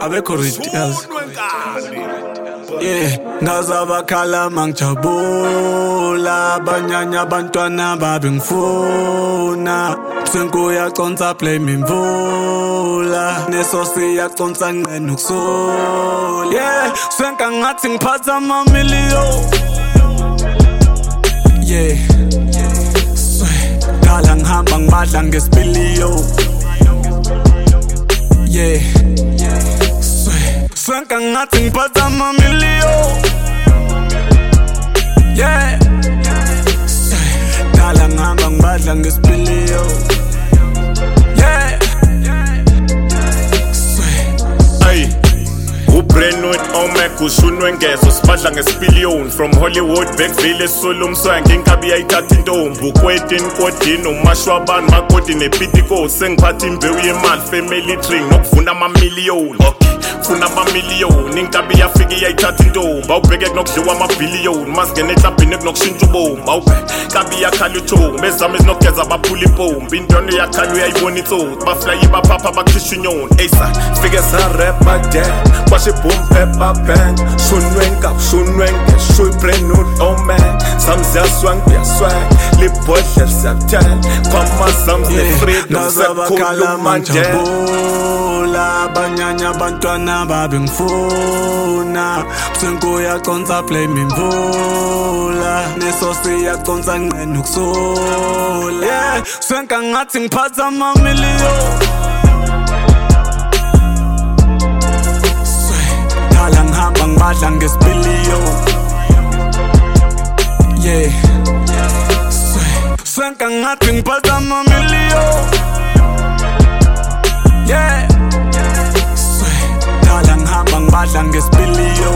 abekho ready yazi. Yeah, ngazabakhala mangijabula banyanya abantwana babe ngifuna Senku yaconsa play mimvula Neso siyaconsa ngqena ukusula Yeah, senka ngathi ngiphatha ama-million Yeah, dala ngihamba ngibadla ngesipiliyo Yeah, senka ngathi ngiphatha ama-million Yeah, dala ngihamba ngibadla ngesipiliyo Yeah, Brandwood, Omek, ushunwe ngeso sibadla ngesipillion From Hollywood, Beckville, Solomswank Inkabi yayithatha intombi ukwetini kodini umashwabani makoti nepitiko sengiphatha imbewu yemali family tree nokuvuna ama-million funa ama-million inkabi yafike yayithatha intombi awubheke kunokudliwa ama-billion masingene eklabhini kunokushintsha ubombi kabi yakhala uthombi ezami ezinokugeza baphula impombi intwana yakhala uyayibona itsotsi baflayi baphapha bakukhishwa inyoni eysa fike zarap badan kwashe boom pepper band shunwenke shuy Brandwood Omek sami ziyaswang biyaswang libhodle siyakuthela kwamasams nefreedom ngazabakhala ngijabula banyanya abantwana babe ngifuna Senku yaconsa play mimvula Neso siyaconsa ngqena ukusula Yeah, senka ngathi ngiphatha ama-million Dala ngihamba ngibadla ngesipiliyo Yeah, senka ngathi ngiphatha ama-million Yeah, dala ngihamba ngibadla ngesipiliyo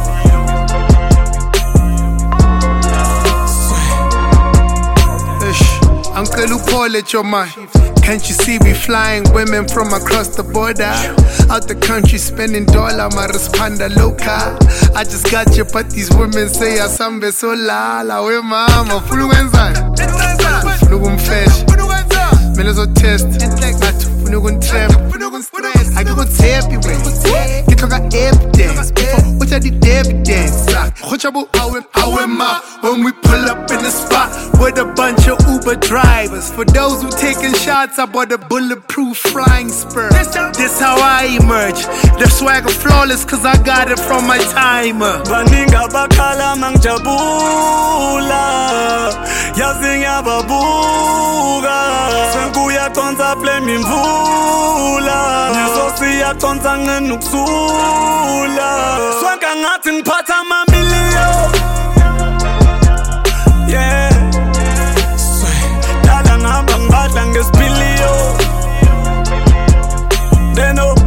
Uncle Paul at your mind. Can't you see we flying women from across the border? Out the country spending dollar, my responder loca. I just got you, but these women say asambe sola. La we mama, fuluwenza. Fulugun fresh. Melezo test. Natu fulugun trem. I go tap you when get on evidence. What I did evidence. When we pull up in the spot with a bunch of Uber drivers. For those who taking shots, I bought a bulletproof flying spur. This how I emerge. The swagger flawless cause I got it from my timer. Baninga bakhala mangijabula Yazi ngiyababuka Senku yaconsa play mimvula Neso siyaconsa ngqena ukusula Senka ngathi ngiphatha ama-million Yeah, dala ngihamba ngibadla ngesipiliyo Deno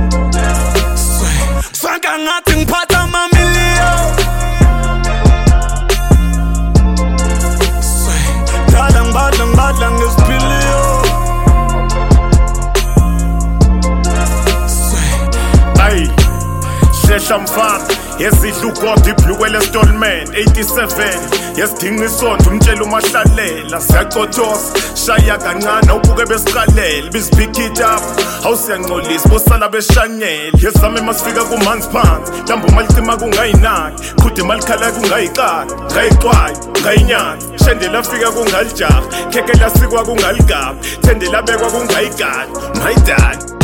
senka ngathi ngiphatha ama-million Dala ngibadla ngesipiliyo Shesha mfana yezidla ugoda ibhlukwe Stallman 87 yesidinga isonto umtshela umahlalela siyacotosa shaya kancane ubuke besiqalela bizpick it up awusiyangcolisa bosala beshanyela yezame masifika kumanzi phansi mhlawumbe umalicima kungayinaki qhude malikhala kungayikati ngayixwayo ngayinyati shendela fika kungalijaha kheke lasikwa kungaligaba thendela bekwa kungayigadi my dad